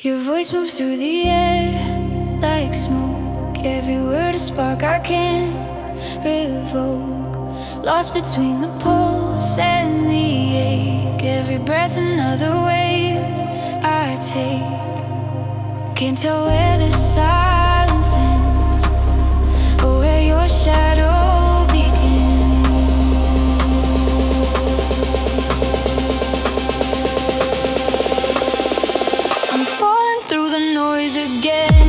Your voice moves through the air like smoke. Every word a spark I can't revoke. Lost between the pulse and the ache. Every breath another wave I take. Can't tell where the silence ends or where your shadow begins. I'm falling through the noise again.